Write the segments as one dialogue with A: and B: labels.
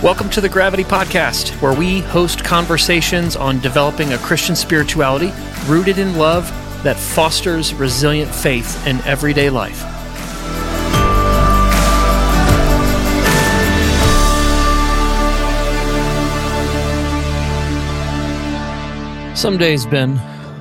A: Welcome to the Gravity Podcast, where we host conversations on developing a Christian spirituality rooted in love that fosters resilient faith in everyday life. Some days, Ben,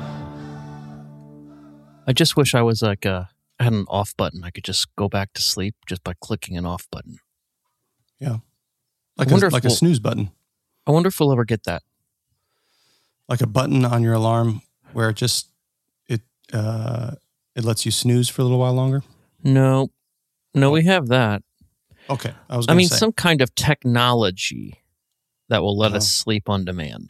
A: I just wish I was I had an off button. I could just go back to sleep just by clicking an off button.
B: Yeah. Like a snooze button.
A: I wonder if we'll ever get that.
B: Like a button on your alarm where it lets you snooze for a little while longer?
A: No, we have that.
B: Okay.
A: I mean, some kind of technology that will let us sleep on demand.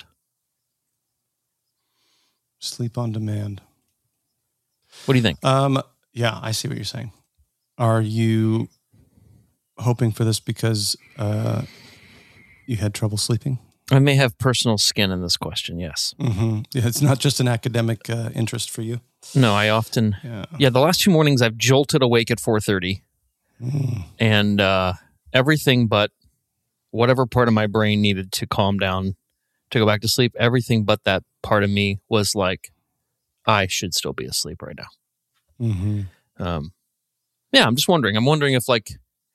B: Sleep on demand.
A: What do you think?
B: Yeah, I see what you're saying. Are you hoping for this because you had trouble sleeping?
A: I may have personal skin in this question, yes.
B: Mm-hmm. Yeah, it's not just an academic interest for you.
A: No, I often... Yeah, the last 2 mornings I've jolted awake at 4:30. And everything but whatever part of my brain needed to calm down to go back to sleep, everything but that part of me was like, I should still be asleep right now.
B: Mm-hmm.
A: Yeah, I'm just wondering. I'm wondering if, I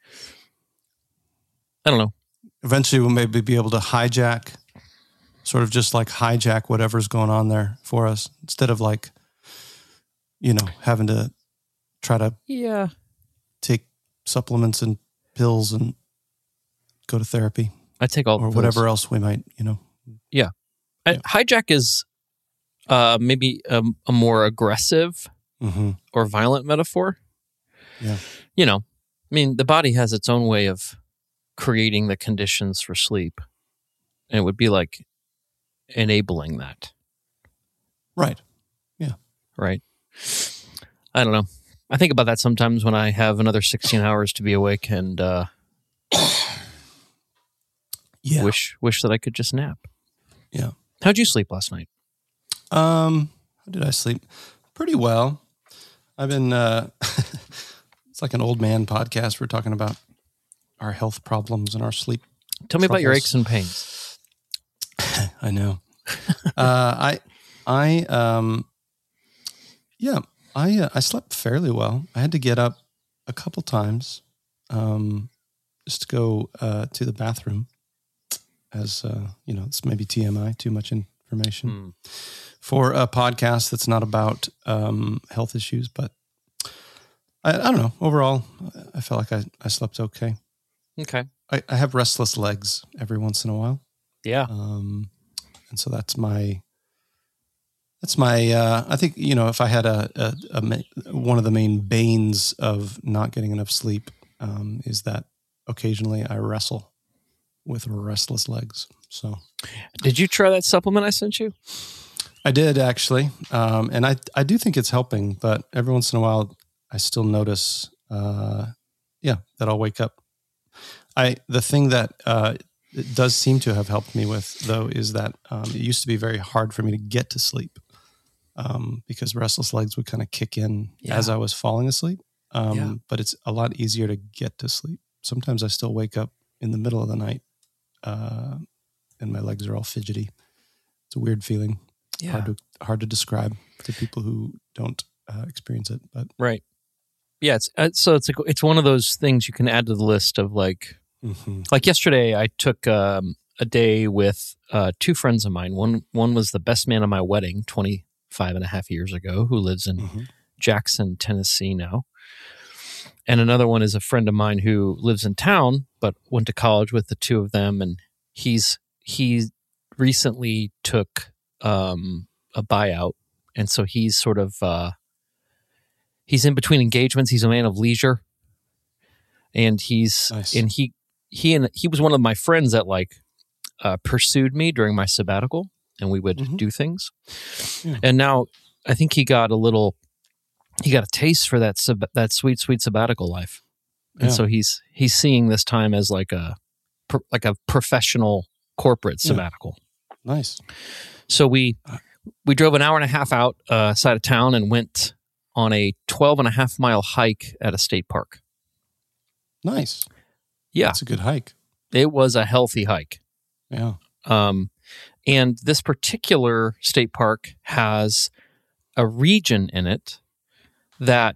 A: don't know.
B: Eventually we'll maybe be able to hijack whatever's going on there for us instead of having to try to take supplements and pills and go to therapy.
A: I take all
B: or whatever else we might,
A: Yeah. Hijack is maybe a more aggressive or violent metaphor.
B: Yeah.
A: I mean, the body has its own way of creating the conditions for sleep. And it would be like enabling that.
B: Right. Yeah.
A: Right. I don't know. I think about that sometimes when I have another 16 hours to be awake and wish that I could just nap.
B: Yeah.
A: How'd you sleep last night?
B: How did I sleep? Pretty well. I've been, it's like an old man podcast. We're talking about our health problems and our sleep.
A: Tell me about your aches and pains.
B: I know. I slept fairly well. I had to get up a couple times, just to go, to the bathroom as, it's maybe TMI, too much information for a podcast that's not about, health issues, but I don't know. Overall, I felt like I slept okay.
A: Okay.
B: I have restless legs every once in a while.
A: Yeah.
B: And so that's my, I think, if I had one of the main banes of not getting enough sleep, is that occasionally I wrestle with restless legs. So
A: did you try that supplement I sent you?
B: I did actually. And I do think it's helping, but every once in a while I still notice, that I'll wake up. The thing that it does seem to have helped me with, though, is that it used to be very hard for me to get to sleep because restless legs would kind of kick in as I was falling asleep. But it's a lot easier to get to sleep. Sometimes I still wake up in the middle of the night and my legs are all fidgety. It's a weird feeling.
A: Yeah.
B: Hard to describe to people who don't experience it. But
A: right. Yeah, it's one of those things you can add to the list of like yesterday I took a day with 2 friends of mine. One was the best man at my wedding 25 and a half years ago, who lives in Jackson, Tennessee now. And another one is a friend of mine who lives in town, but went to college with the 2 of them. And he recently took a buyout. And so he's sort of, he's in between engagements. He's a man of leisure. And he's,
B: nice.
A: And he was one of my friends that pursued me during my sabbatical, and we would do things. Yeah. And now I think he got a taste for that sweet, sweet sabbatical life. And so he's seeing this time as like a professional corporate sabbatical.
B: Nice.
A: So we drove an hour and a half out side of town and went on a 12.5-mile hike at a state park.
B: Nice.
A: Yeah.
B: That's a good hike.
A: It was a healthy hike.
B: Yeah.
A: And this particular state park has a region in it that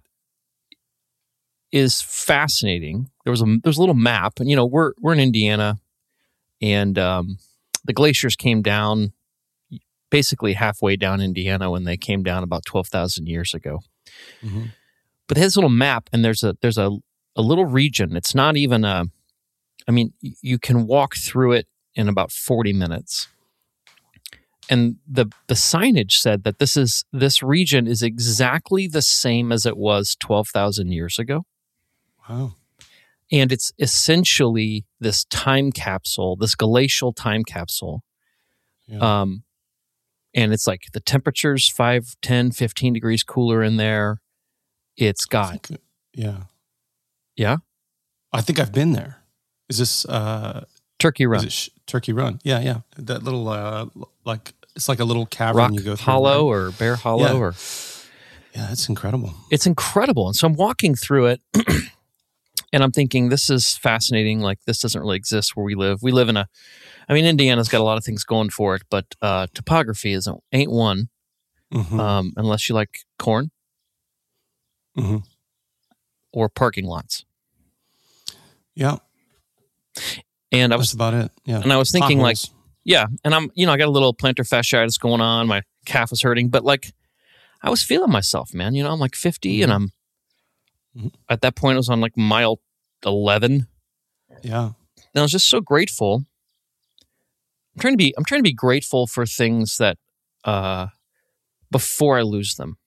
A: is fascinating. There's a little map, and we're in Indiana, and the glaciers came down basically halfway down Indiana when they came down about 12,000 years ago.
B: Mm-hmm.
A: But it has a little map, and there's a little region. It's not even you can walk through it in about 40 minutes. And the signage said that this region is exactly the same as it was 12,000 years ago.
B: Wow.
A: And it's essentially this time capsule, this glacial time capsule.
B: Yeah.
A: And it's like the temperature's 5, 10, 15 degrees cooler in there. It's got...
B: Yeah.
A: Yeah?
B: I think I've been there. Is this...
A: Turkey Run.
B: Turkey Run. Yeah. That little, it's like a little cavern
A: Rock
B: you go through.
A: Hollow, right? Or Bear Hollow.
B: Yeah, it's incredible.
A: It's incredible. And so I'm walking through it, and I'm thinking, this is fascinating. Like, this doesn't really exist where we live. We live in Indiana's got a lot of things going for it, but topography ain't one,
B: Mm-hmm.
A: Unless you like corn
B: Mm-hmm.
A: or parking lots.
B: Yeah.
A: And
B: that's about it. Yeah.
A: And I was thinking,
B: Potholes.
A: and I'm, I got a little plantar fasciitis going on. My calf was hurting, but I was feeling myself, man. I'm like 50, and I'm at that point I was on like mile 11.
B: Yeah.
A: And I was just so grateful. I'm trying to be grateful for things that before I lose them.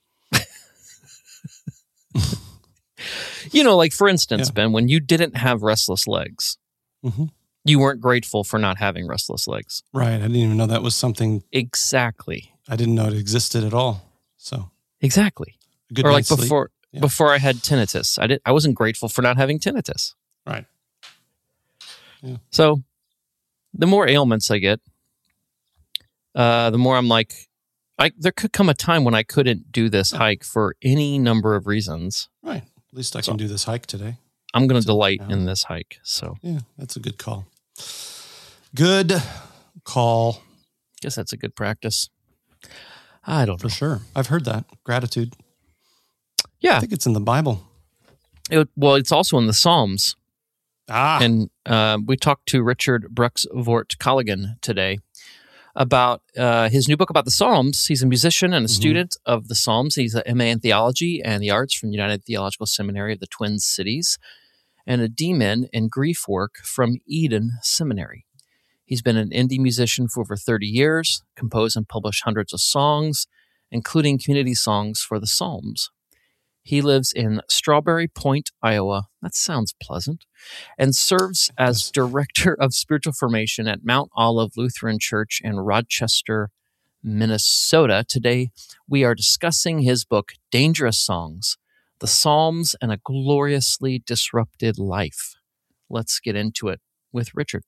A: Like for instance, Ben, when you didn't have restless legs, you weren't grateful for not having restless legs.
B: Right. I didn't even know that was something.
A: Exactly.
B: I didn't know it existed at all. So
A: exactly.
B: a good
A: or like
B: night's sleep.
A: before I had tinnitus, I wasn't grateful for not having tinnitus.
B: Right. Yeah.
A: So the more ailments I get, the more I'm like, there could come a time when I couldn't do this hike for any number of reasons.
B: Right. At least I can do this hike today.
A: I'm going to delight in this hike. So
B: yeah, that's a good call. Good call.
A: Guess that's a good practice. I don't know.
B: For sure. I've heard that. Gratitude.
A: Yeah.
B: I think it's in the Bible.
A: It's also in the Psalms.
B: And
A: we talked to Richard Bruxvort Colligan today about his new book about the Psalms. He's a musician and a student of the Psalms. He's an MA in Theology and the Arts from United Theological Seminary of the Twin Cities and a DMin in Grief Work from Eden Seminary. He's been an indie musician for over 30 years, composed and published hundreds of songs, including community songs for the Psalms. He lives in Strawberry Point, Iowa. That sounds pleasant. And serves as Director of Spiritual Formation at Mount Olive Lutheran Church in Rochester, Minnesota. Today, we are discussing his book, Dangerous Songs, The Psalms and a Gloriously Disrupted Life. Let's get into it with Richard.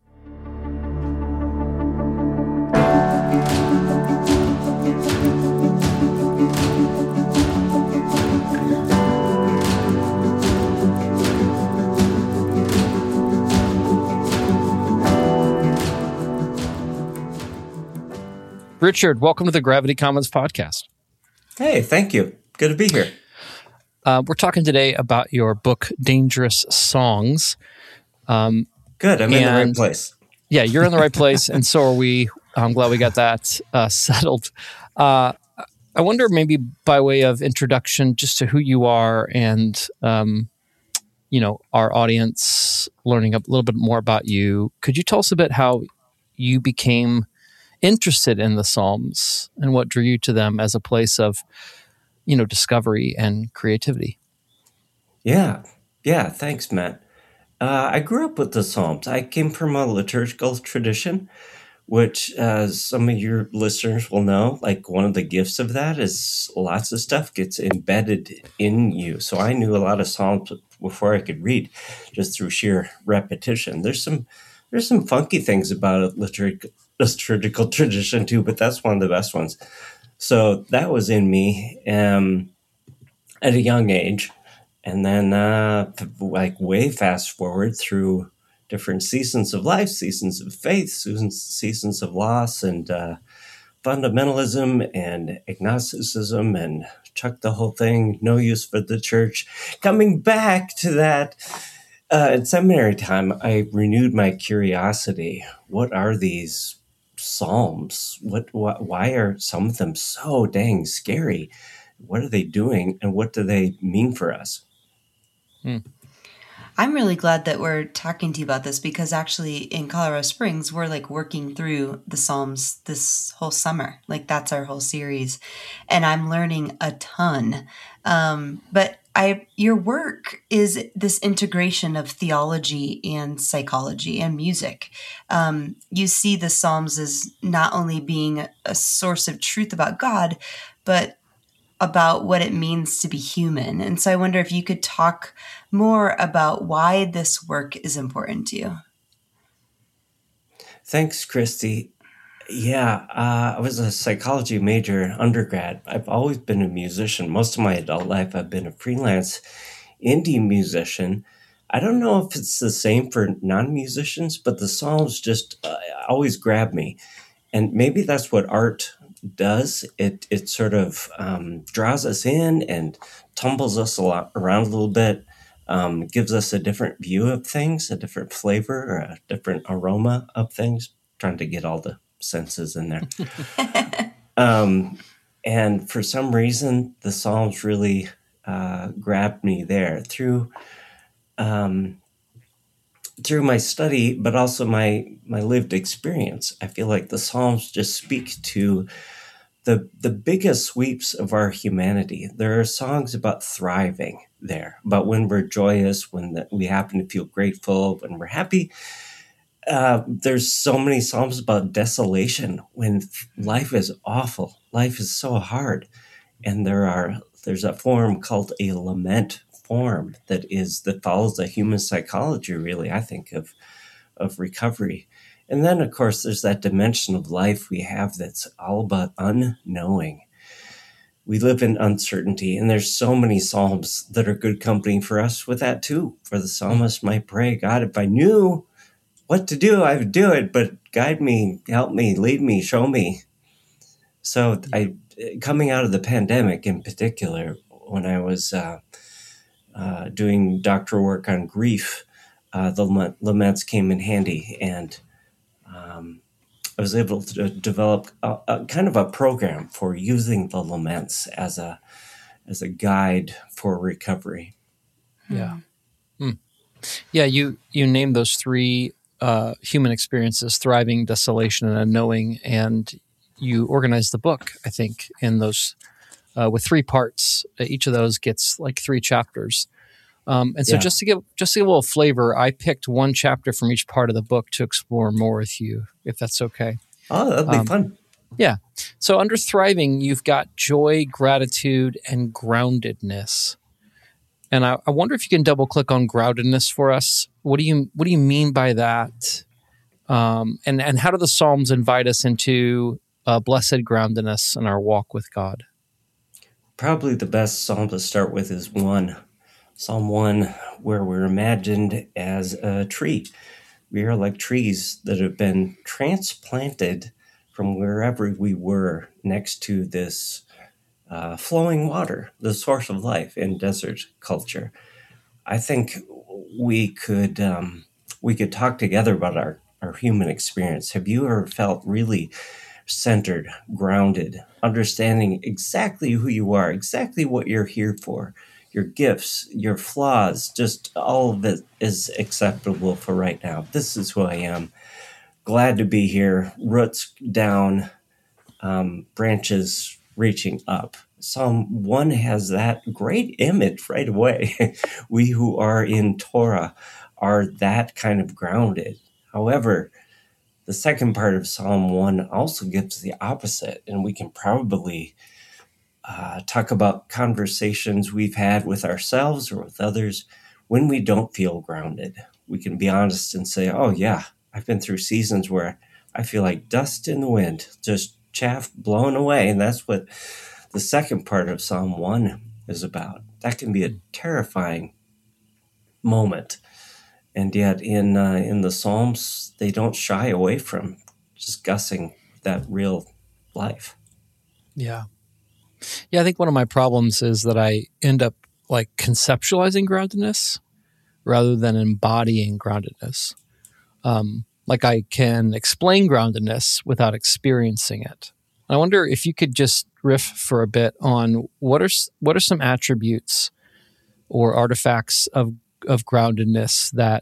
A: Richard, welcome to the Gravity Commons podcast.
C: Hey, thank you. Good to be here.
A: We're talking today about your book, Dangerous Songs.
C: Good. I'm in the right place.
A: Yeah, you're in the right place, and so are we. I'm glad we got that settled. I wonder, maybe by way of introduction, just to who you are and, our audience learning a little bit more about you, could you tell us a bit how you became interested in the Psalms and what drew you to them as a place of, discovery and creativity?
C: Yeah. Thanks, Matt. I grew up with the Psalms. I came from a liturgical tradition, which, as some of your listeners will know, like one of the gifts of that is lots of stuff gets embedded in you. So I knew a lot of Psalms before I could read, just through sheer repetition. There's some funky things about a liturgical tradition too, but that's one of the best ones. So that was in me at a young age. And then way fast forward through different seasons of life, seasons of faith, seasons of loss, and fundamentalism and agnosticism, and chuck the whole thing, no use for the church. Coming back to that, at seminary time, I renewed my curiosity. What are these Psalms? Why are some of them so dang scary? What are they doing, and what do they mean for us?
D: I'm really glad that we're talking to you about this, because actually in Colorado Springs, we're like working through the Psalms this whole summer. Like that's our whole series. And I'm learning a ton. But your work is this integration of theology and psychology and music. You see the Psalms as not only being a source of truth about God, but about what it means to be human. And so I wonder if you could talk more about why this work is important to you.
C: Thanks, Christy. Yeah, I was a psychology major undergrad. I've always been a musician. Most of my adult life, I've been a freelance indie musician. I don't know if it's the same for non-musicians, but the Psalms just always grab me. And maybe that's what art does. It sort of draws us in and tumbles us around a little bit, gives us a different view of things, a different flavor, or a different aroma of things. Trying to get all the senses in there. And for some reason, the Psalms really grabbed me there through my study, but also my lived experience. I feel like the Psalms just speak to the biggest sweeps of our humanity. There are songs about thriving there, about when we're joyous, when we happen to feel grateful, when we're happy. There's so many Psalms about desolation, when life is awful, life is so hard. And there's a form called a lament form that follows the human psychology, really, I think, of recovery. And then, of course, there's that dimension of life we have that's all about unknowing. We live in uncertainty, and there's so many Psalms that are good company for us with that too. For the psalmist might pray, God, if I knew what to do, I would do it, but guide me, help me, lead me, show me. So coming out of the pandemic in particular, when I was doing doctoral work on grief, the laments came in handy, and I was able to develop a kind of a program for using the laments as a guide for recovery.
A: Yeah. Yeah, you named those three human experiences: thriving, desolation, and unknowing, and you organized the book, I think, in those with three parts. Each of those gets like 3 chapters. And so just to give a little flavor, I picked one chapter from each part of the book to explore more with you, if that's okay.
C: Oh, that'd be fun.
A: Yeah. So under thriving, you've got joy, gratitude, and groundedness. And I wonder if you can double click on groundedness for us. What do you mean by that? And how do the Psalms invite us into blessed groundedness in our walk with God?
C: Probably the best psalm to start with is Psalm 1, where we're imagined as a tree. We are like trees that have been transplanted from wherever we were next to this flowing water, the source of life in desert culture. I think we could talk together about our human experience. Have you ever felt really centered, grounded, understanding exactly who you are, exactly what you're here for, your gifts, your flaws, just all of it is acceptable for right now. This is who I am. Glad to be here. Roots down, branches reaching up. Psalm 1 has that great image right away. We who are in Torah are that kind of grounded. However, the second part of Psalm 1 also gives the opposite, and we can probably talk about conversations we've had with ourselves or with others when we don't feel grounded. We can be honest and say, oh yeah, I've been through seasons where I feel like dust in the wind, just chaff blown away. And that's what the second part of Psalm 1 is about. That can be a terrifying moment. And yet in the Psalms, they don't shy away from discussing that real life.
A: Yeah. Yeah, I think one of my problems is that I end up like conceptualizing groundedness rather than embodying groundedness. Like I can explain groundedness without experiencing it. I wonder if you could just riff for a bit on what are some attributes or artifacts of groundedness that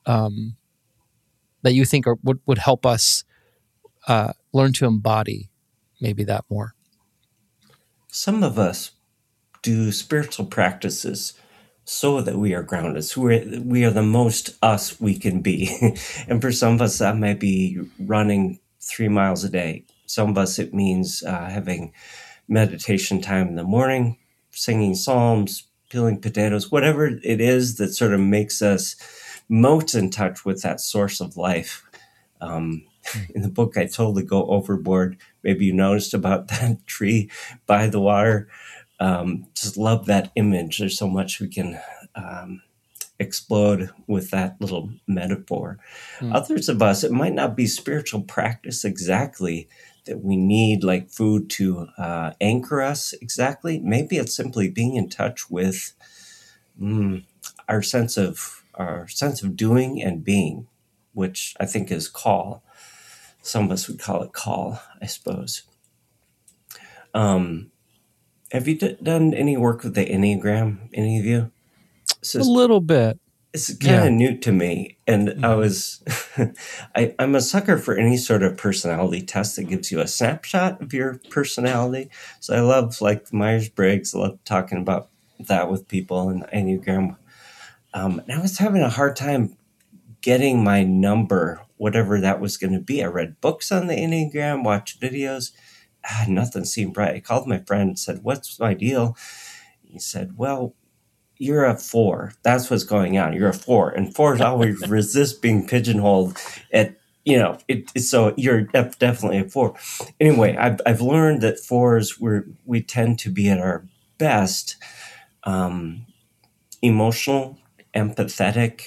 A: that you think would help us learn to embody maybe that more.
C: Some of us do spiritual practices so that we are grounded, so we are the most us we can be. And for some of us, that might be running 3 miles a day. Some of us, it means having meditation time in the morning, singing psalms, peeling potatoes, whatever it is that sort of makes us most in touch with that source of life. In the book, I totally go overboard. Maybe you noticed about that tree by the water. Just love that image. There's so much we can explode with that little metaphor. Others of us, it might not be spiritual practice exactly that we need, like food to anchor us exactly. Maybe it's simply being in touch with our sense of doing and being, which I think is call. Some of us would call it call, I suppose. Have you done any work with the Enneagram, any of you?
A: A little bit.
C: It's kind of new to me. And I was, I'm a sucker for any sort of personality test that gives you a snapshot of your personality. So I love like Myers-Briggs. I love talking about that with people and Enneagram. And I was having a hard time getting my number, whatever that was going to be. I read books on the Enneagram, watched videos. Nothing seemed right. I called my friend and said, "What's my deal?" He said, "Well, you're a 4. That's what's going on. You're a 4. And 4s always resist being pigeonholed at, so you're definitely a 4. Anyway, I've learned that 4s, we tend to be at our best, emotional, empathetic,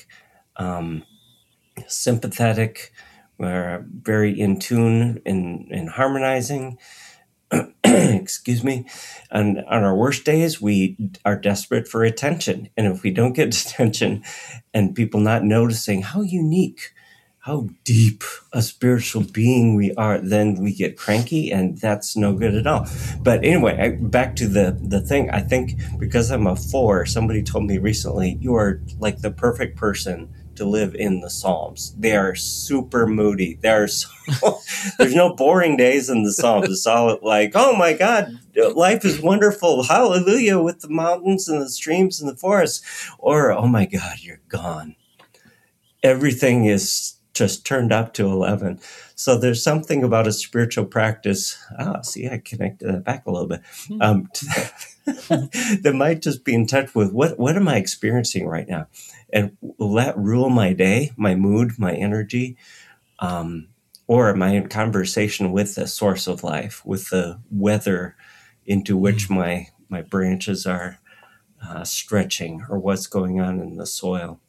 C: sympathetic. We're very in tune and harmonizing. Excuse me. And on our worst days, we are desperate for attention. And if we don't get attention and people not noticing how unique, how deep a spiritual being we are, then we get cranky, and that's no good at all. But anyway, back to the thing. I think because I'm a 4, somebody told me recently, you are like the perfect person to live in the Psalms. They are super moody. There's no boring days in the Psalms. It's all like, oh my God, life is wonderful. Hallelujah, with the mountains and the streams and the forests. Or, oh my God, you're gone. Everything is just turned up to 11. So there's something about a spiritual practice. See, I connected that back a little bit. That might just be in touch with what am I experiencing right now? And will that rule my day, my mood, my energy? Or am I in conversation with the source of life, with the weather into which my branches are stretching, or what's going on in the soil?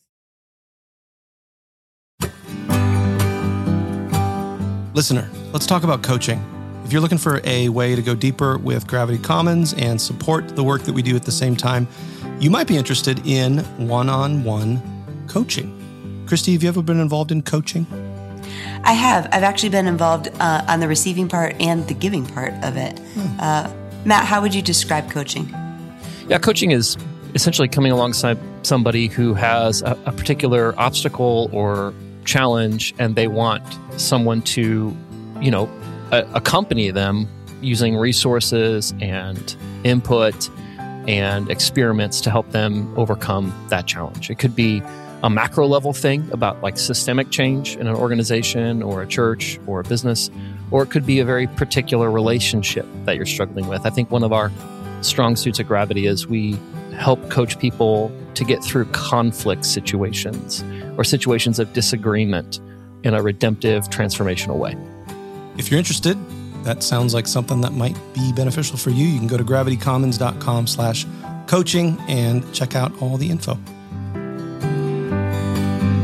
B: Listener, let's talk about coaching. If you're looking for a way to go deeper with Gravity Commons and support the work that we do at the same time, you might be interested in one-on-one coaching. Christy, have you ever been involved in coaching?
D: I have. I've actually been involved on the receiving part and the giving part of it. Matt, how would you describe coaching?
A: Yeah, coaching is essentially coming alongside somebody who has a particular obstacle or challenge, and they want someone to, accompany them using resources and input and experiments to help them overcome that challenge. It could be a macro level thing about like systemic change in an organization or a church or a business, or it could be a very particular relationship that you're struggling with. I think one of our strong suits at Gravity is we help coach people to get through conflict situations or situations of disagreement in a redemptive, transformational way.
B: If you're interested, that sounds like something that might be beneficial for you. You can go to gravitycommons.com/coaching and check out all the info.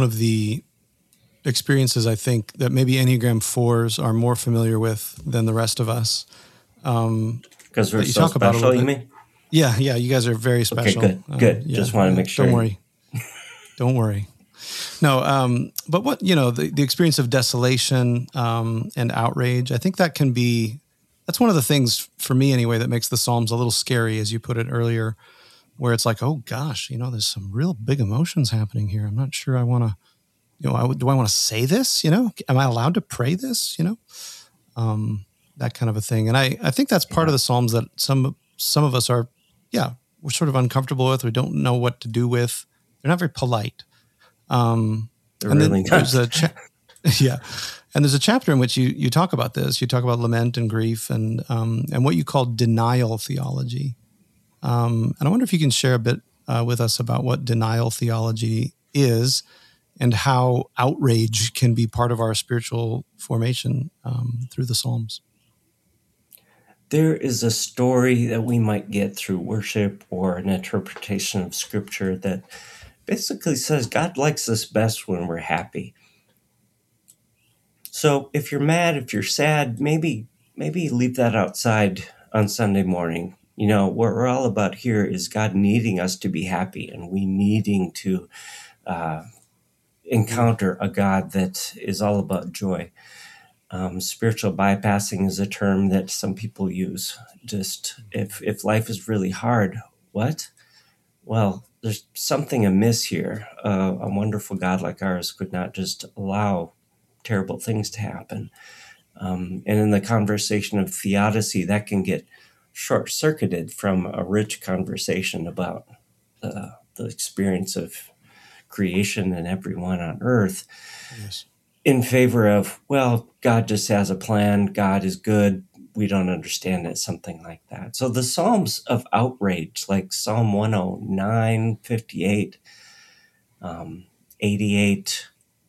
B: of the experiences I think that maybe Enneagram 4s are more familiar with than the rest of us.
C: Because we're so special, you mean?
B: Yeah, you guys are very special.
C: Okay, good. Just want to make sure.
B: Don't worry. No, but what, the experience of desolation and outrage, I think that's one of the things for me anyway that makes the Psalms a little scary, as you put it earlier, where it's like, oh gosh, there's some real big emotions happening here. I'm not sure I want to, do I want to say this? Am I allowed to pray this? That kind of a thing. And I think that's part of the Psalms that some of us are, we're sort of uncomfortable with. We don't know what to do with. They're not very polite.
C: They're really not.
B: And there's a chapter in which you talk about this. You talk about lament and grief and what you call denial theology. And I wonder if you can share a bit with us about what denial theology is and how outrage can be part of our spiritual formation through the Psalms.
C: There is a story that we might get through worship or an interpretation of Scripture that basically says God likes us best when we're happy. So if you're mad, if you're sad, maybe leave that outside on Sunday morning. What we're all about here is God needing us to be happy, and we needing to encounter a God that is all about joy. Spiritual bypassing is a term that some people use. Just if life is really hard, what? Well, there's something amiss here. A wonderful God like ours could not just allow terrible things to happen. And in the conversation of theodicy, that can get short-circuited from a rich conversation about the experience of creation and everyone on earth.
B: Yes.
C: In favor of, well, God just has a plan. God is good. We don't understand it, something like that. So the Psalms of outrage, like Psalm 109, 58, 88,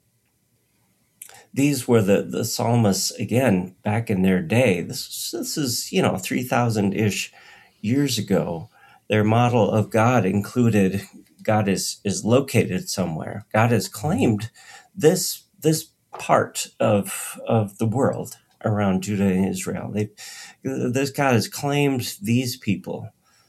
C: these were the psalmists, again, back in their day. This is 3,000-ish years ago. Their model of God included God is located somewhere. God has claimed this part of the world around Judah and Israel. This God has claimed these people.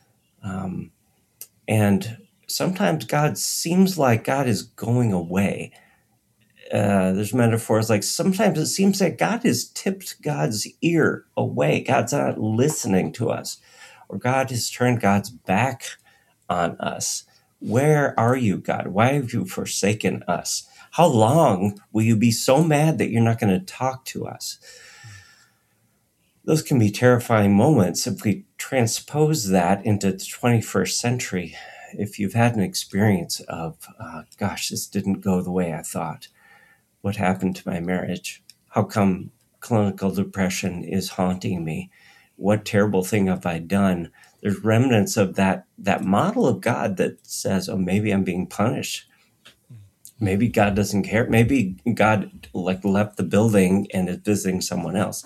C: And sometimes God seems like God is going away. There's metaphors like sometimes it seems that God has tipped God's ear away. God's not listening to us, or God has turned God's back on us. Where are you, God? Why have you forsaken us? How long will you be so mad that you're not going to talk to us? Those can be terrifying moments if we transpose that into the 21st century. If you've had an experience of, this didn't go the way I thought. What happened to my marriage? How come clinical depression is haunting me? What terrible thing have I done? There's remnants of that model of God that says, oh, maybe I'm being punished. Maybe God doesn't care. Maybe God left the building and is visiting someone else.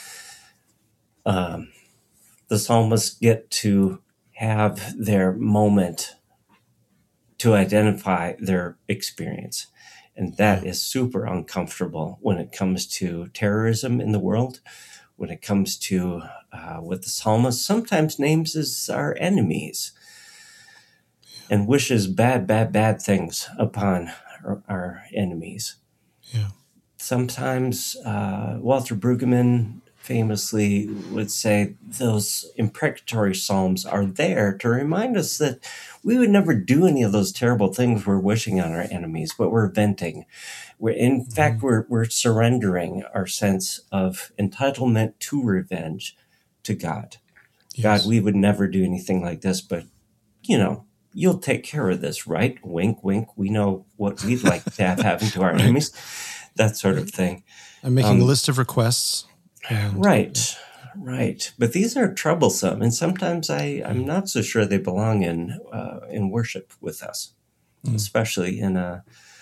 C: The psalmists get to have their moment to identify their experience. And that is super uncomfortable when it comes to terrorism in the world, when it comes to what the psalmist sometimes names as our enemies and wishes bad things upon our enemies.
B: Yeah.
C: Sometimes Walter Brueggemann famously would say those imprecatory psalms are there to remind us that we would never do any of those terrible things we're wishing on our enemies, but we're venting. In fact, we're surrendering our sense of entitlement to revenge to God. Yes. God, we would never do anything like this, but, you'll take care of this, right? Wink, wink. We know what we'd like to have happen to our enemies, that sort of thing.
B: I'm making a list of requests.
C: Right. But these are troublesome, and sometimes I'm not so sure they belong in worship with us, especially in a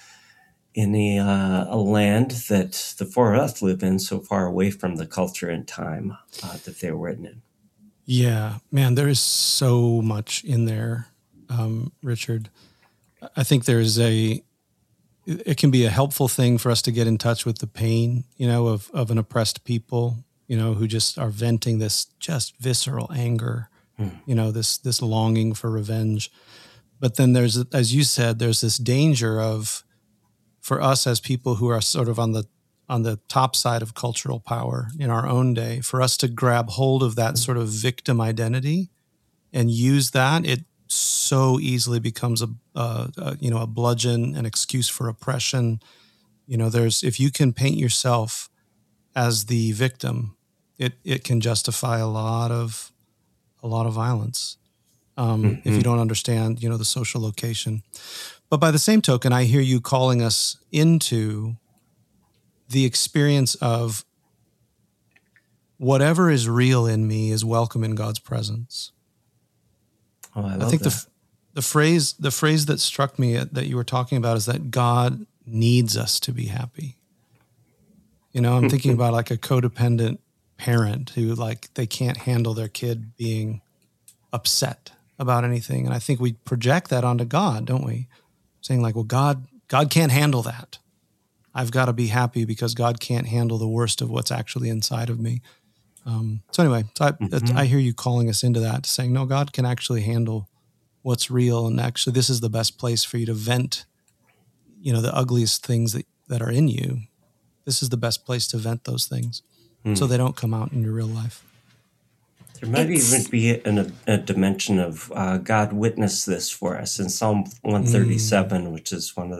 C: land that the four of us live in, so far away from the culture and time that they were written in.
B: Yeah, man, there is so much in there, Richard. I think there's it can be a helpful thing for us to get in touch with the pain, of an oppressed people, who just are venting this just visceral anger, this longing for revenge. But then there's, as you said, there's this danger for us as people who are sort of on the top side of cultural power in our own day, for us to grab hold of that sort of victim identity and use that. It so easily becomes a bludgeon, an excuse for oppression. If you can paint yourself as the victim, it can justify a lot of violence. If you don't understand, the social location. But by the same token, I hear you calling us into the experience of whatever is real in me is welcome in God's presence.
C: Oh, I love
B: think
C: that.
B: the phrase that struck me that you were talking about is that God needs us to be happy. I'm thinking about like a codependent parent who they can't handle their kid being upset about anything. And I think we project that onto God, don't we? Saying like, well, God can't handle that. I've got to be happy because God can't handle the worst of what's actually inside of me. So anyway, I hear you calling us into that, saying, no, God can actually handle what's real. And actually, this is the best place for you to vent, the ugliest things that are in you. This is the best place to vent those things so they don't come out in your real life.
C: There might even be a dimension of God witnessed this for us in Psalm 137, which is one of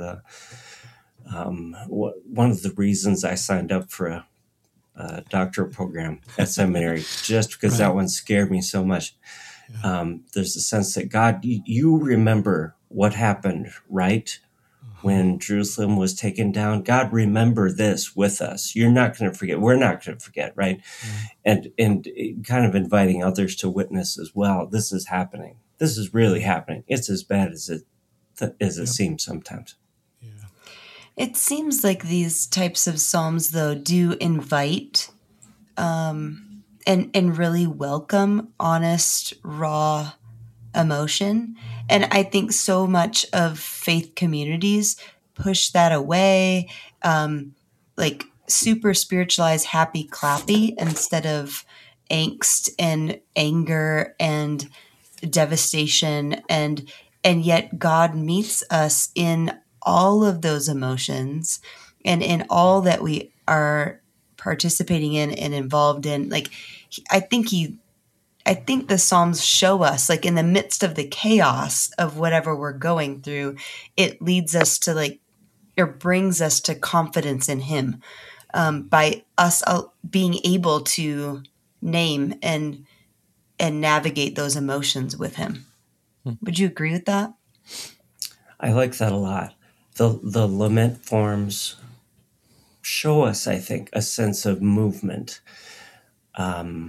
C: the reasons I signed up for a doctoral program at seminary, just because that one scared me so much. Yeah. There's a sense that God, you remember what happened, right? When Jerusalem was taken down. God, remember this with us. You're not going to forget. We're not going to forget, right? And kind of inviting others to witness as well. This is happening. This is really happening. It's as bad as it seems sometimes.
D: It seems like these types of psalms, though, do invite and really welcome honest, raw emotion. And I think so much of faith communities push that away, like super spiritualized, happy, clappy, instead of angst and anger and devastation. And yet God meets us in all of those emotions and in all that we are participating in and involved in. Like, I think the Psalms show us, like, in the midst of the chaos of whatever we're going through, it leads us to or brings us to confidence in Him, by us being able to name and navigate those emotions with Him. Would you agree with that?
C: I like that a lot. The lament forms show us, I think, a sense of movement. And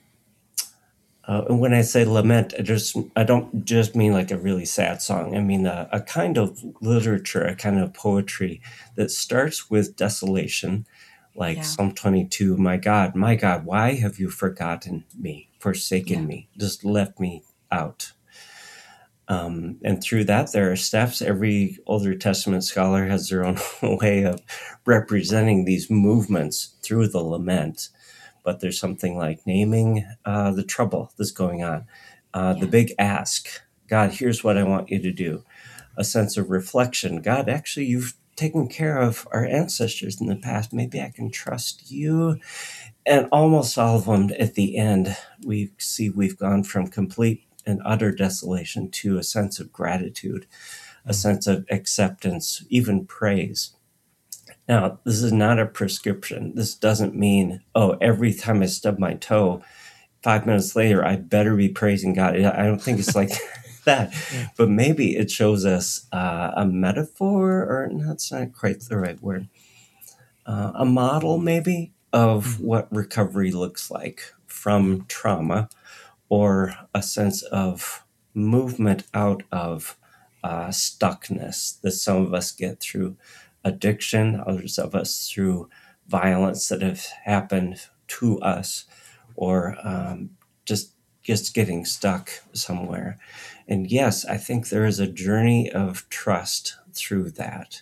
C: when I say lament, I don't just mean like a really sad song. I mean a kind of literature, a kind of poetry that starts with desolation, like Psalm 22, my God, why have you forgotten me, forsaken me, just left me out? And through that, there are steps. Every Older Testament scholar has their own way of representing these movements through the lament. But there's something like naming the trouble that's going on, the big ask. God, here's what I want you to do. A sense of reflection. God, actually, you've taken care of our ancestors in the past. Maybe I can trust you. And almost all of them at the end, we see we've gone from complete and utter desolation to a sense of gratitude, a sense of acceptance, even praise. Now, this is not a prescription. This doesn't mean, every time I stub my toe, 5 minutes later, I better be praising God. I don't think it's like that. But maybe it shows us a metaphor, or that's not quite the right word, a model maybe of what recovery looks like from trauma, or a sense of movement out of stuckness that some of us get through addiction, others of us through violence that have happened to us, or just getting stuck somewhere. And yes, I think there is a journey of trust through that.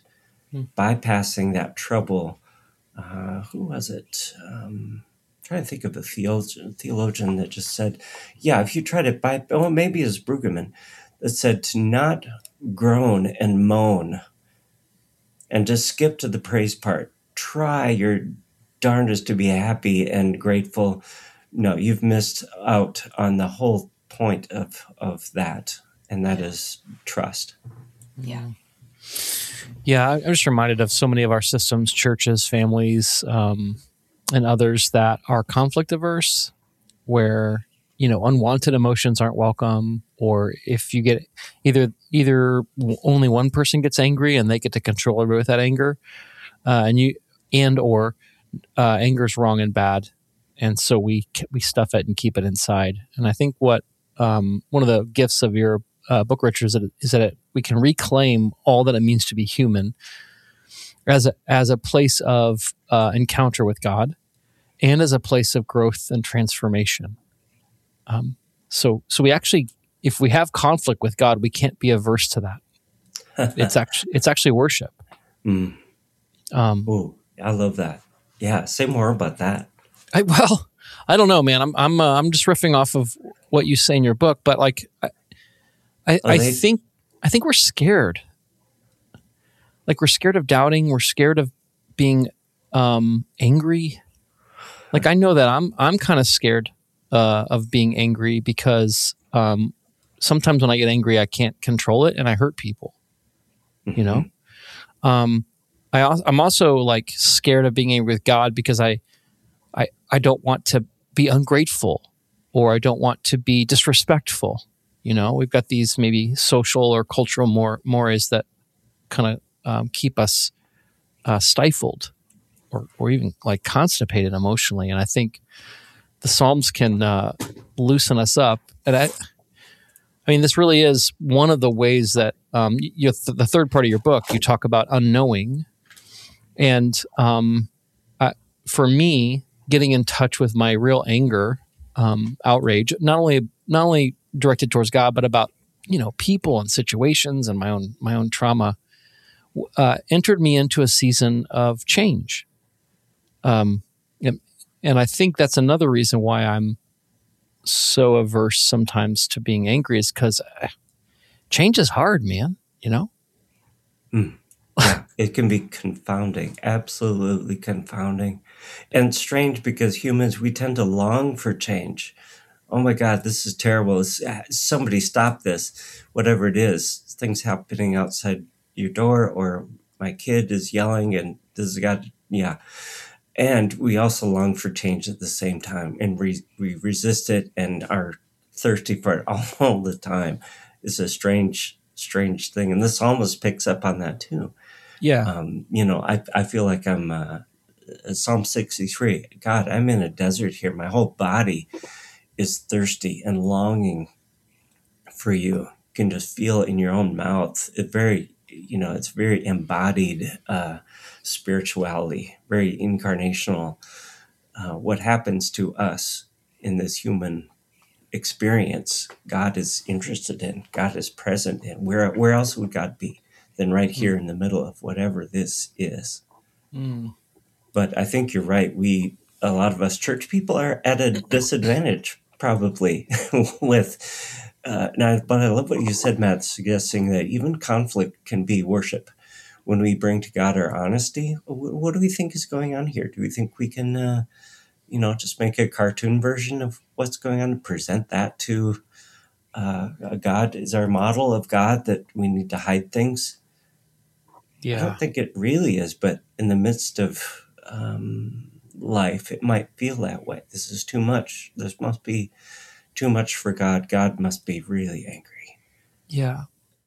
C: bypassing that trouble. Who was it? Trying to think of a theologian that just said, yeah, if you try to maybe it's Brueggemann, that said to not groan and moan and just skip to the praise part. Try your darndest to be happy and grateful. No, you've missed out on the whole point of that, and that is trust.
D: Yeah.
A: Yeah, I'm just reminded of so many of our systems, churches, families, and others that are conflict averse, where unwanted emotions aren't welcome, or if you get either only one person gets angry and they get to control everybody with that anger, or anger is wrong and bad, and so we stuff it and keep it inside. And I think what one of the gifts of your book, Richard, is that we can reclaim all that it means to be human as a place of encounter with God and as a place of growth and transformation. So we actually, if we have conflict with God, we can't be averse to that. It's actually worship.
C: Oh, I love that. Yeah, say more about that.
A: I don't know, man. I'm just riffing off of what you say in your book, but like I think we're scared. Like we're scared of doubting. We're scared of being angry. Like I know that I'm kind of scared of being angry because sometimes when I get angry, I can't control it and I hurt people. I'm also like scared of being angry with God because I don't want to be ungrateful, or I don't want to be disrespectful. We've got these maybe social or cultural mores that kind of keep us stifled or even like constipated emotionally. And I think the Psalms can loosen us up. And I mean, this really is one of the ways that the third part of your book, you talk about unknowing. And for me, getting in touch with my real anger, outrage, not only directed towards God, but about people and situations and my own trauma, entered me into a season of change. And I think that's another reason why I'm so averse sometimes to being angry, is because change is hard, man.
C: Yeah, it can be confounding, absolutely confounding, and strange because humans, we tend to long for change. Oh my God, this is terrible. Somebody stop this, whatever it is. Things happening outside your door, or my kid is yelling and this has got, yeah. And we also long for change at the same time, and we resist it and are thirsty for it all the time. It's a strange thing. And the psalmist picks up on that too.
A: Yeah.
C: I feel like I'm Psalm 63. God, I'm in a desert here. My whole body is thirsty and longing for you. You can just feel it in your own mouth. It's very embodied spirituality, very incarnational. What happens to us in this human experience, God is interested in, God is present in. Where else would God be than right here in the middle of whatever this is? But I think you're right. A lot of us church people are at a disadvantage probably with but I love what you said, Matt, suggesting that even conflict can be worship. When we bring to God our honesty, what do we think is going on here? Do we think we can just make a cartoon version of what's going on and present that to God? Is our model of God that we need to hide things?
A: Yeah.
C: I don't think it really is, but in the midst of life, it might feel that way. This is too much. This must be too much for God. God must be really angry.
A: Yeah.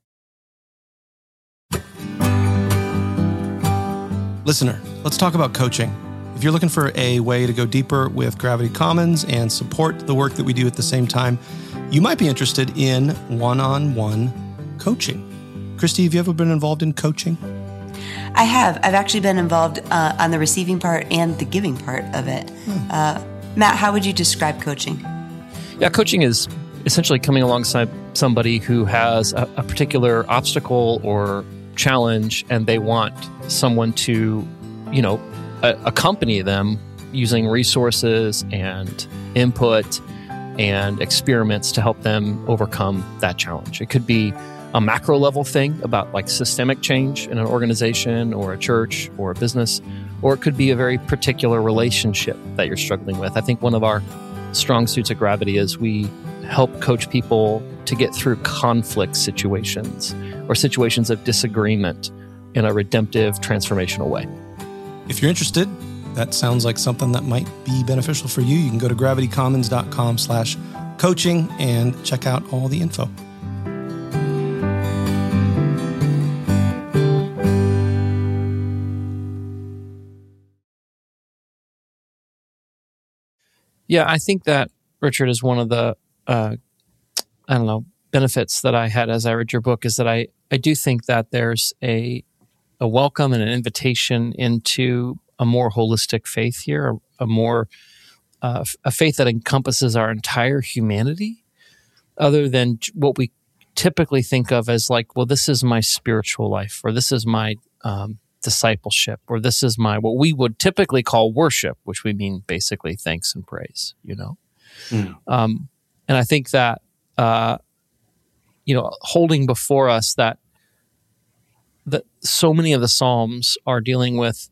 B: Listener, let's talk about coaching. If you're looking for a way to go deeper with Gravity Commons and support the work that we do at the same time, you might be interested in one-on-one coaching. Christy, have you ever been involved in coaching?
D: I have. I've actually been involved on the receiving part and the giving part of it. Matt, how would you describe coaching?
A: Yeah, coaching is essentially coming alongside somebody who has a particular obstacle or challenge and they want someone to, accompany them using resources and input and experiments to help them overcome that challenge. It could be a macro level thing about like systemic change in an organization or a church or a business, or it could be a very particular relationship that you're struggling with. I think one of our strong suits at Gravity is we help coach people to get through conflict situations or situations of disagreement in a redemptive, transformational way.
B: If you're interested, that sounds like something that might be beneficial for you. You can go to gravitycommons.com/coaching and check out all the info.
A: Yeah, I think that, Richard, is one of the, benefits that I had as I read your book is that I do think that there's a welcome and an invitation into a more holistic faith here, a more a faith that encompasses our entire humanity, other than what we typically think of as like, well, this is my spiritual life, or this is my discipleship, or this is my what we would typically call worship, which we mean basically thanks and praise. And I think that holding before us that so many of the Psalms are dealing with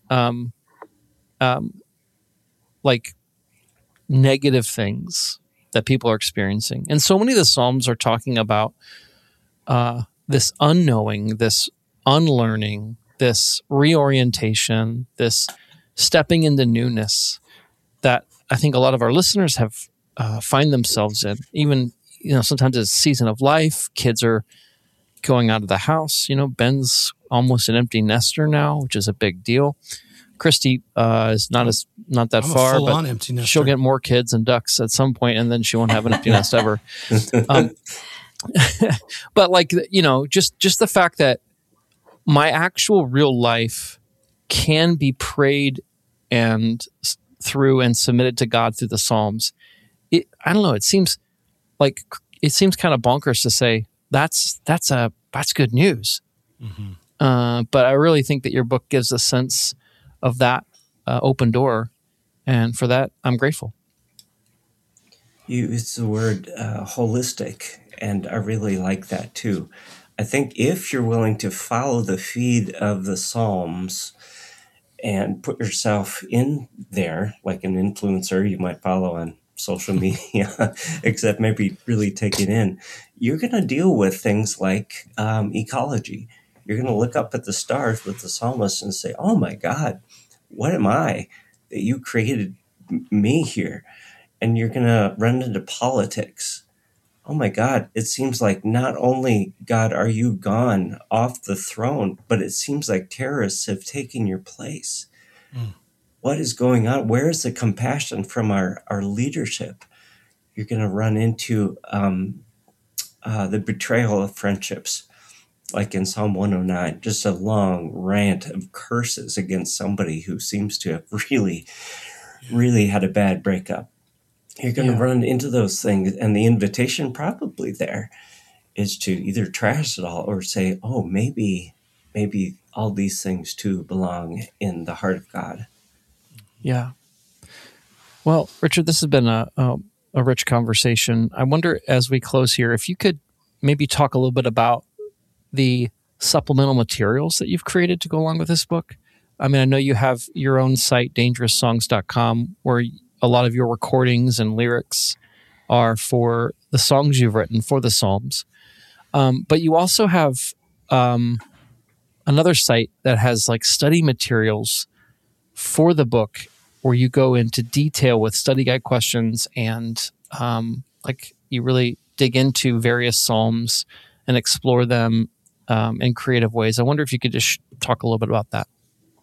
A: like negative things that people are experiencing, and so many of the Psalms are talking about this unknowing, this unlearning, this reorientation, this stepping into newness that I think a lot of our listeners have find themselves in. Even, sometimes it's a season of life. Kids are going out of the house. Ben's almost an empty nester now, which is a big deal. Christy is not that
B: I'm
A: far,
B: but empty nester.
A: She'll get more kids and ducks at some point, and then she won't have an empty nest ever. But just the fact that my actual real life can be prayed and through and submitted to God through the Psalms. I don't know. It seems kind of bonkers to say that's good news. Mm-hmm. But I really think that your book gives a sense of that open door, and for that, I'm grateful.
C: You use the word holistic, and I really like that too. I think if you're willing to follow the feed of the Psalms and put yourself in there, like an influencer you might follow on social media, except maybe really take it in, you're going to deal with things like ecology. You're going to look up at the stars with the psalmist and say, oh my God, what am I that you created me here? And you're going to run into politics. Oh my God, it seems like not only, God, are you gone off the throne, but it seems like terrorists have taken your place. What is going on? Where is the compassion from our leadership? You're going to run into the betrayal of friendships, like in Psalm 109, just a long rant of curses against somebody who seems to have really, really had a bad breakup. You're going to run into those things, and the invitation probably there is to either trash it all or say, oh, maybe all these things too belong in the heart of God.
A: Yeah. Well, Richard, this has been a rich conversation. I wonder, as we close here, if you could maybe talk a little bit about the supplemental materials that you've created to go along with this book. I mean, I know you have your own site, dangeroussongs.com, where a lot of your recordings and lyrics are for the songs you've written for the Psalms. But you also have another site that has like study materials for the book, where you go into detail with study guide questions and you really dig into various Psalms and explore them in creative ways. I wonder if you could just talk a little bit about that.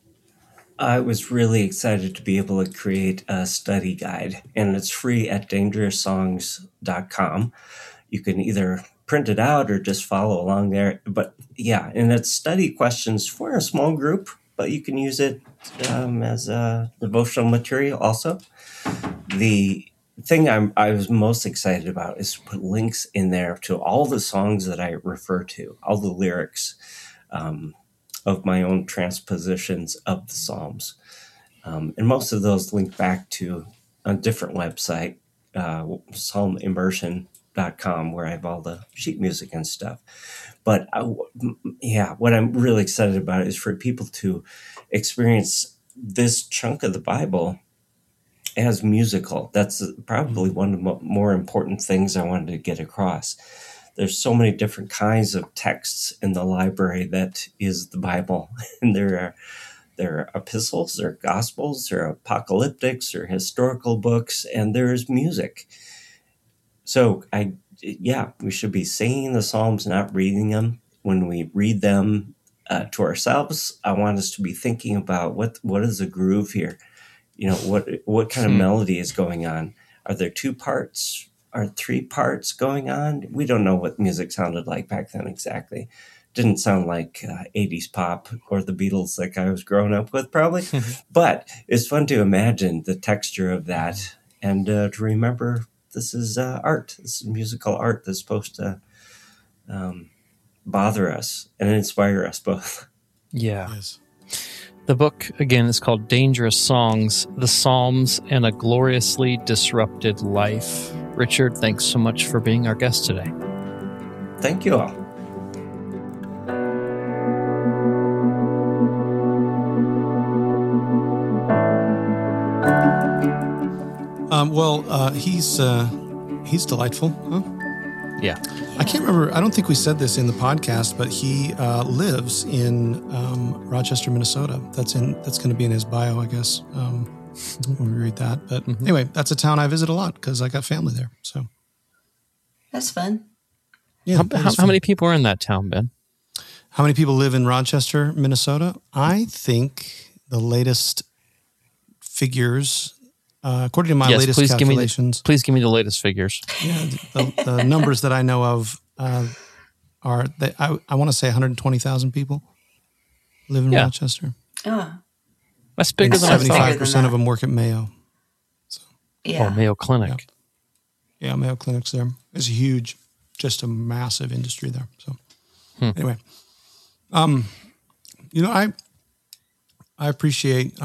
C: I was really excited to be able to create a study guide, and it's free at dangeroussongs.com. You can either print it out or just follow along there. But yeah, and it's study questions for a small group, but you can use it as a devotional material also. The thing I was most excited about is to put links in there to all the songs that I refer to, all the lyrics. of my own transpositions of the Psalms. And most of those link back to a different website, psalmimmersion.com, where I have all the sheet music and stuff. But what I'm really excited about is for people to experience this chunk of the Bible as musical. That's probably one of the more important things I wanted to get across. There's so many different kinds of texts in the library that is the Bible. And there are epistles, there are gospels, there are apocalyptics, there are historical books, and there's music. So we should be singing the Psalms, not reading them. When we read them to ourselves, I want us to be thinking about what is the groove here? What kind of melody is going on? Are there 2 parts? Are 3 parts going on? We don't know what music sounded like back then exactly. Didn't sound like 80s pop or the Beatles like I was growing up with probably. But it's fun to imagine the texture of that and to remember this is art. This is musical art that's supposed to bother us and inspire us both.
A: Yeah.
B: Yes.
A: The book, again, is called Dangerous Songs, The Psalms, and a Gloriously Disrupted Life. Richard, thanks so much for being our guest today.
C: Thank you all.
B: He's delightful, huh?
A: Yeah.
B: I can't remember. I don't think we said this in the podcast, but he lives in Rochester, Minnesota. That's going to be in his bio, I guess, when we read that. But anyway, that's a town I visit a lot because I got family there. So
D: That's fun.
B: yeah.
A: How many people are in that town, Ben?
B: How many people live in Rochester, Minnesota? I think the latest figures, according to my latest calculations.
A: Please give me the latest figures.
B: Yeah, the numbers that I know of are that I want to say 120,000 people live in Rochester.
D: Oh,
A: That's bigger than I thought.
B: 75% of them work at Mayo.
D: yeah.
A: Oh, Mayo Clinic.
B: Yeah, Mayo Clinic's there. It's huge, just a massive industry there. So anyway, I appreciate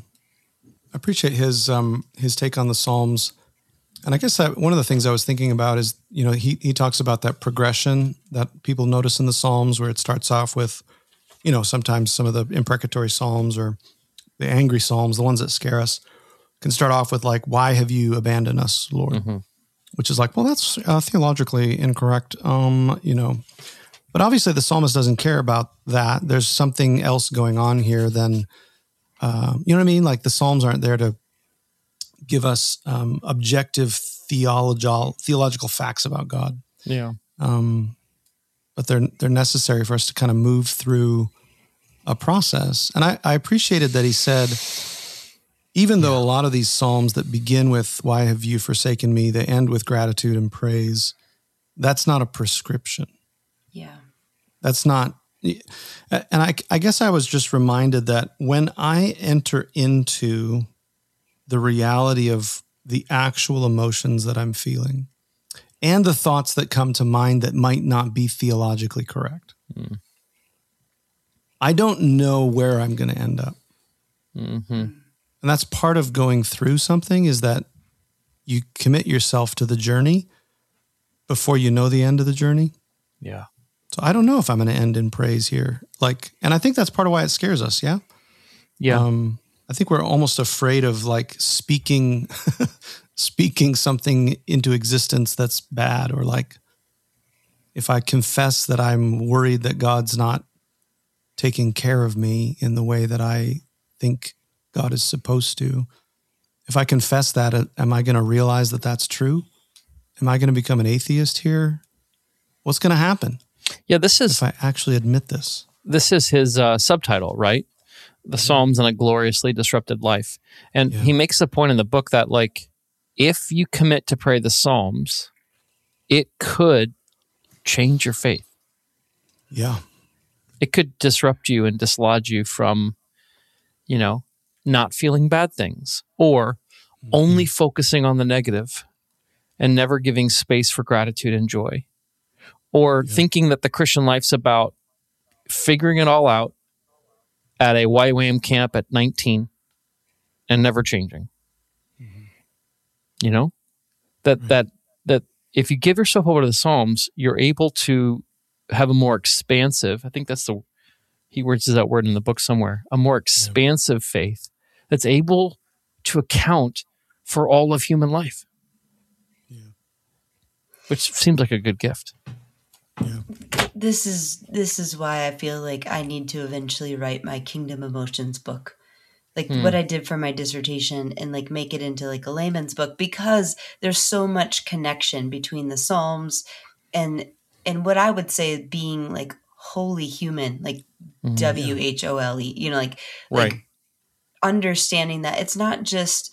B: his take on the Psalms. And I guess that one of the things I was thinking about is, he talks about that progression that people notice in the Psalms where it starts off with, sometimes some of the imprecatory Psalms or the angry Psalms, the ones that scare us, can start off with like, why have you abandoned us, Lord? Mm-hmm. Which is like, well, that's theologically incorrect, But obviously the psalmist doesn't care about that. There's something else going on here than, you know what I mean? Like the Psalms aren't there to give us objective theological facts about God.
A: Yeah.
B: But they're necessary for us to kind of move through a process. And I appreciated that he said, even though a lot of these Psalms that begin with, why have you forsaken me? They end with gratitude and praise. That's not a prescription.
D: Yeah.
B: That's not, and I guess I was just reminded that when I enter into the reality of the actual emotions that I'm feeling and the thoughts that come to mind that might not be theologically correct, I don't know where I'm going to end up.
A: Mm-hmm.
B: And that's part of going through something, is that you commit yourself to the journey before you know the end of the journey.
A: Yeah.
B: So I don't know if I'm going to end in praise here. And I think that's part of why it scares us. Yeah.
A: Yeah.
B: I think we're almost afraid of like speaking something into existence that's bad, or like if I confess that I'm worried that God's not taking care of me in the way that I think God is supposed to. If I confess that, am I going to realize that that's true? Am I going to become an atheist here? What's going to happen?
A: Yeah, if
B: I actually admit this.
A: This is his subtitle, right? The Psalms and a Gloriously Disrupted Life. And he makes a point in the book that, like, if you commit to pray the Psalms, it could change your faith.
B: Yeah.
A: It could disrupt you and dislodge you from, not feeling bad things, or only focusing on the negative and never giving space for gratitude and joy, or thinking that the Christian life's about figuring it all out at a YWAM camp at 19 and never changing. Mm-hmm. You know, that if you give yourself over to the Psalms, you're able to have a more expansive, I think that's he uses that word in the book somewhere, a more expansive faith that's able to account for all of human life. Yeah. Which seems like a good gift.
B: Yeah.
D: This is why I feel like I need to eventually write my Kingdom Emotions book. Like what I did for my dissertation, and like make it into like a layman's book, because there's so much connection between the Psalms and what I would say being like wholly human, like WHOLE, you know, like understanding that it's not just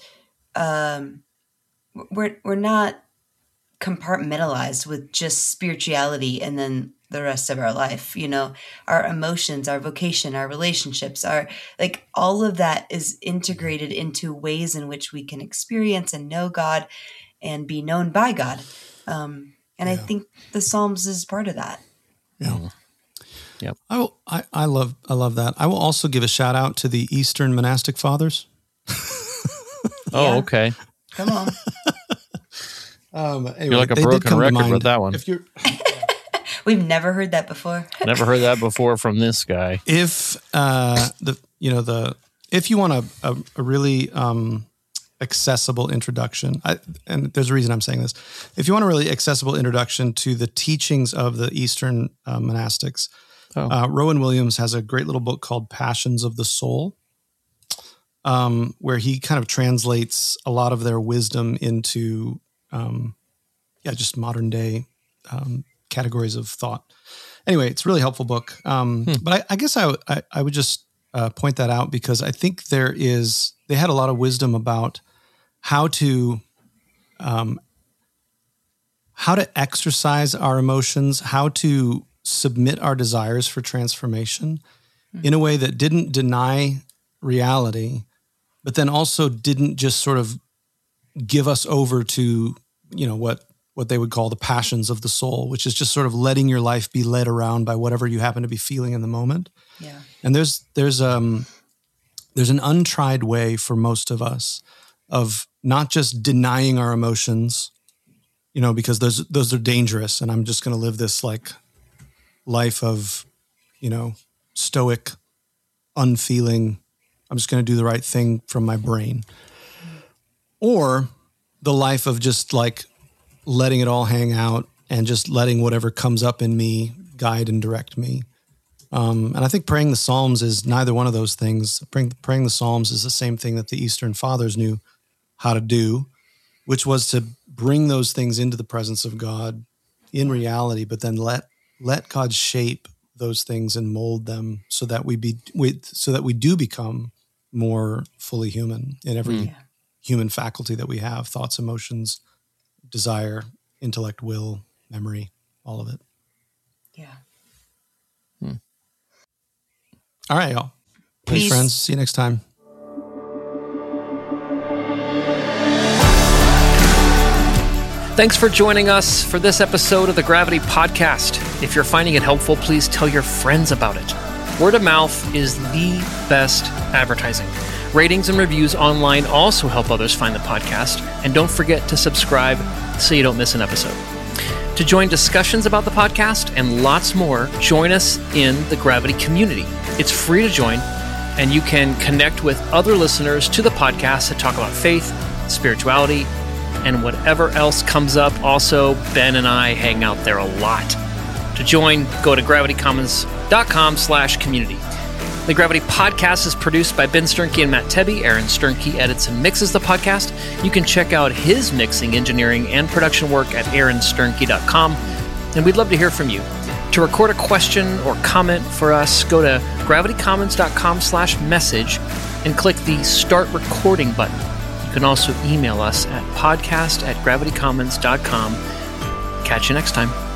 D: we're not compartmentalized with just spirituality and then the rest of our life, you know, our emotions, our vocation, our relationships, our like all of that is integrated into ways in which we can experience and know God and be known by God. I think the Psalms is part of that.
B: Yeah.
A: Yep.
B: I love that. I will also give a shout out to the Eastern monastic fathers.
A: Oh, okay.
D: Come on.
B: Anyway,
A: you're like a broken record with that one.
B: If you're
D: We've never heard that before.
A: Never heard that before from this guy.
B: If if you want a really accessible introduction, and there's a reason I'm saying this. If you want a really accessible introduction to the teachings of the Eastern monastics, Rowan Williams has a great little book called Passions of the Soul, where he kind of translates a lot of their wisdom into just modern day categories of thought. Anyway, it's a really helpful book. But I guess I would just point that out because I think they had a lot of wisdom about how to exercise our emotions, how to submit our desires for transformation in a way that didn't deny reality, but then also didn't just sort of give us over to, you know, what they would call the passions of the soul, which is just sort of letting your life be led around by whatever you happen to be feeling in the moment.
D: Yeah.
B: And there's an untried way for most of us of not just denying our emotions, you know, because those are dangerous. And I'm just going to live this like life of, you know, stoic, unfeeling. I'm just going to do the right thing from my brain. Or the life of just like letting it all hang out and just letting whatever comes up in me guide and direct me. And I think praying the Psalms is neither one of those things. Praying the Psalms is the same thing that the Eastern Fathers knew how to do, which was to bring those things into the presence of God in reality, but then let God shape those things and mold them so that we do become more fully human in every human faculty that we have: thoughts, emotions, desire, intellect, will, memory, all of it.
D: Yeah.
B: All right, y'all. Peace, friends. See you next time.
A: Thanks for joining us for this episode of the Gravity Podcast. If you're finding it helpful, please tell your friends about it. Word of mouth is the best advertising. Ratings and reviews online also help others find the podcast. And don't forget to subscribe so you don't miss an episode. To join discussions about the podcast and lots more, join us in the Gravity community. It's free to join, and you can connect with other listeners to the podcast that talk about faith, spirituality, and whatever else comes up. Also, Ben and I hang out there a lot. To join, go to gravitycommons.com/community. The Gravity Podcast is produced by Ben Sternke and Matt Tebbe. Aaron Sternke edits and mixes the podcast. You can check out his mixing, engineering, and production work at aaronsternke.com. And we'd love to hear from you. To record a question or comment for us, go to gravitycommons.com/message and click the Start Recording button. You can also email us at podcast@gravitycommons.com. Catch you next time.